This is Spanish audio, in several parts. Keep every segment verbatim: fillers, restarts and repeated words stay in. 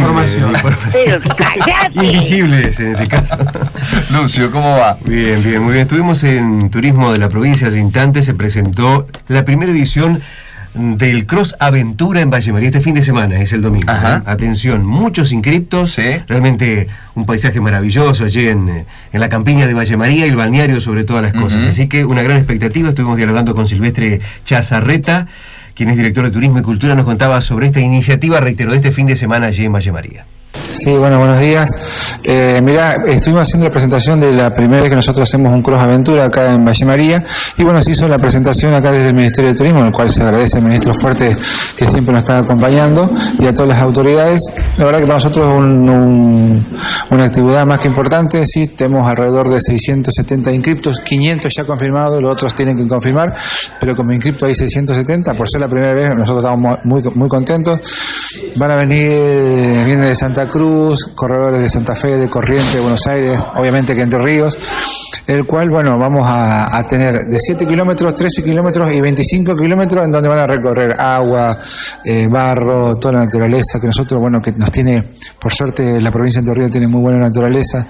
información. De información. Pero cállate. Invisibles en este caso. Lucio, ¿cómo va? Bien, bien, muy bien. Estuvimos en Turismo de la Provincia hace instantes. Se presentó la primera edición del Cross Aventura en Valle María este fin de semana, es el domingo. ¿eh? Atención, muchos inscriptos, ¿sí? Realmente un paisaje maravilloso allí en, en la campiña de Valle María y el balneario sobre todas las cosas. Uh-huh. Así que una gran expectativa. Estuvimos dialogando con Silvestre Chazarreta, quien es director de Turismo y Cultura. Nos contaba sobre esta iniciativa, reitero, de este fin de semana allí en Valle María. Sí, bueno, buenos días. Eh, mirá, estuvimos haciendo la presentación de la primera vez que nosotros hacemos un Cross Aventura acá en Valle María, y bueno, se hizo la presentación acá desde el Ministerio de Turismo, en el cual se agradece al ministro Fuerte, que siempre nos está acompañando, y a todas las autoridades. La verdad que para nosotros es un, un, una actividad más que importante. Sí, tenemos alrededor de seiscientos setenta inscriptos, quinientos ya confirmados, los otros tienen que confirmar, pero como inscriptos hay seiscientos setenta, por ser la primera vez nosotros estamos muy, muy contentos. Van a venir, vienen de Santa Cruz, corredores de Santa Fe, de Corrientes, de Buenos Aires, obviamente que Entre Ríos, el cual, bueno, vamos a, a tener de siete kilómetros, trece kilómetros y veinticinco kilómetros, en donde van a recorrer agua, eh, barro, toda la naturaleza, que nosotros, bueno, que nos tiene, por suerte, la provincia de Entre Ríos tiene muy buena naturaleza.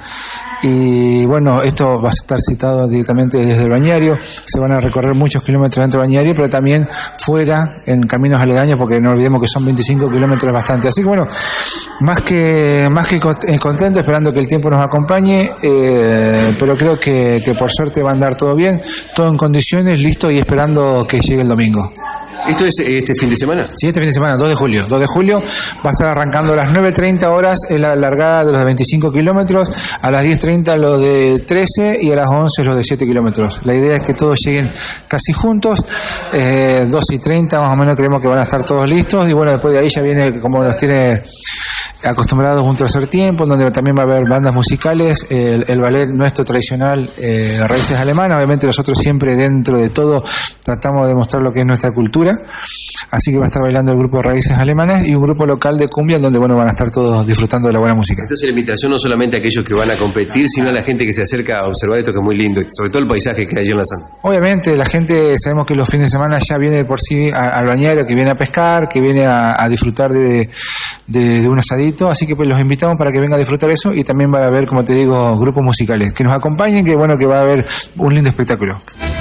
Y bueno, esto va a estar citado directamente desde el bañario. Se van a recorrer muchos kilómetros dentro del bañario, pero también fuera, en caminos aledaños, porque no olvidemos que son veinticinco kilómetros bastante. Así que bueno, más que más que contento, esperando que el tiempo nos acompañe, eh, pero creo que, que por suerte va a andar todo bien, todo en condiciones, listo, y esperando que llegue el domingo. ¿Esto es este fin de semana? Sí, este fin de semana, dos de julio. dos de julio va a estar arrancando a las nueve treinta horas en la largada de los de veinticinco kilómetros, a las diez treinta los de trece y a las once los de siete kilómetros. La idea es que todos lleguen casi juntos, eh, dos y treinta más o menos creemos que van a estar todos listos, y bueno, después de ahí ya viene, como nos tiene acostumbrados, un tercer tiempo, donde también va a haber bandas musicales, el, el ballet nuestro tradicional, eh, Raíces Alemanas. Obviamente nosotros siempre dentro de todo tratamos de mostrar lo que es nuestra cultura, así que va a estar bailando el grupo Raíces Alemanas y un grupo local de cumbia, donde bueno, van a estar todos disfrutando de la buena música. Entonces la invitación no solamente a aquellos que van a competir, sino a la gente que se acerca a observar esto, que es muy lindo, sobre todo el paisaje que hay en la zona. Obviamente la gente, sabemos que los fines de semana ya viene por sí a, al bañero, que viene a pescar, que viene a, a disfrutar de, de, de un asadito. Así que pues los invitamos para que vengan a disfrutar eso, y también va a haber, como te digo, grupos musicales que nos acompañen, que bueno, que va a haber un lindo espectáculo.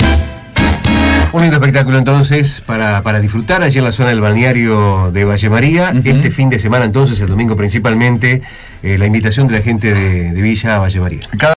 Un lindo espectáculo entonces para, para disfrutar allí en la zona del balneario de Valle María. Uh-huh. Este fin de semana entonces, el domingo principalmente, eh, la invitación de la gente de, de Villa Valle María.